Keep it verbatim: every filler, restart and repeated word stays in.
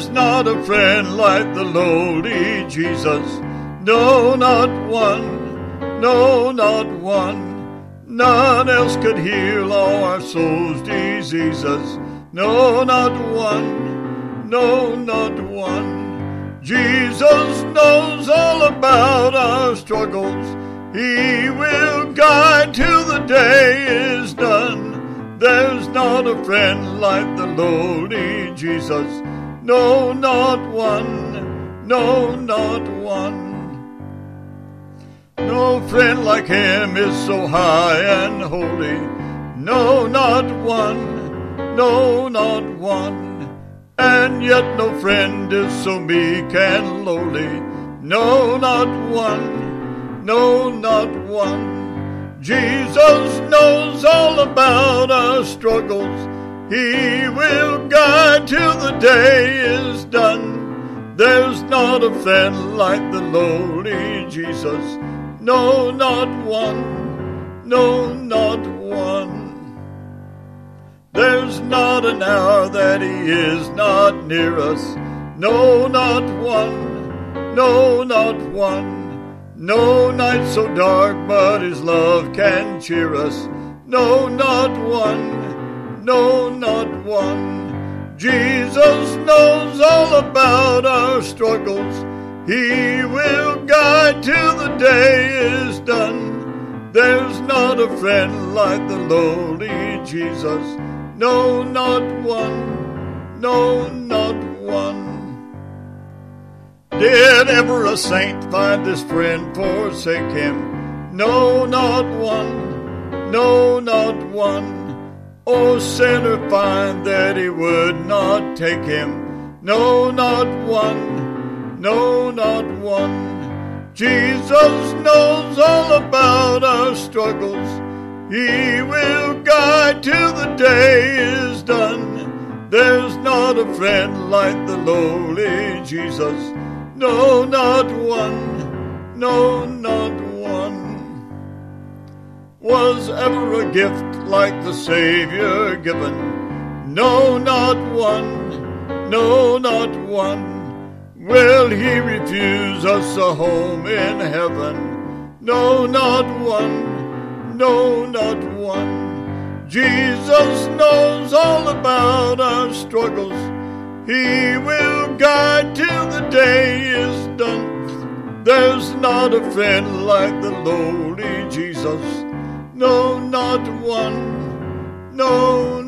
There's not a friend like the lowly Jesus. No, not one. No, not one. None else could heal all our soul's diseases. No, not one. No, not one. Jesus knows all about our struggles. He will guide till the day is done. There's not a friend like the lowly Jesus. No, not one. No, not one. No friend like him is so high and holy. No, not one. No, not one. And yet no friend is so meek and lowly. No, not one. No, not one. Jesus knows all about our struggles. He will guide till the day is done. There's not a friend like the lowly Jesus. No, not one. No, not one. There's not an hour that he is not near us. No, not one. No, not one. No night so dark, but his love can cheer us. No, not one. No, not one. Jesus knows all about our struggles. He will guide till the day is done. There's not a friend like the lowly Jesus. No, not one. No, not one. Did ever a saint find this friend forsake him? No, not one. No, not one. O sinner, find that he would not take him. No, not one. No, not one. Jesus knows all about our struggles. He will guide till the day is done. There's not a friend like the lowly Jesus. No, not one. No, not one. Was ever a gift like the Savior given? No, not one. No, not one. Will he refuse us a home in heaven? No, not one. No, not one. Jesus knows all about our struggles. He will guide till the day is done. There's not a friend like the lowly Jesus. No, not one. No,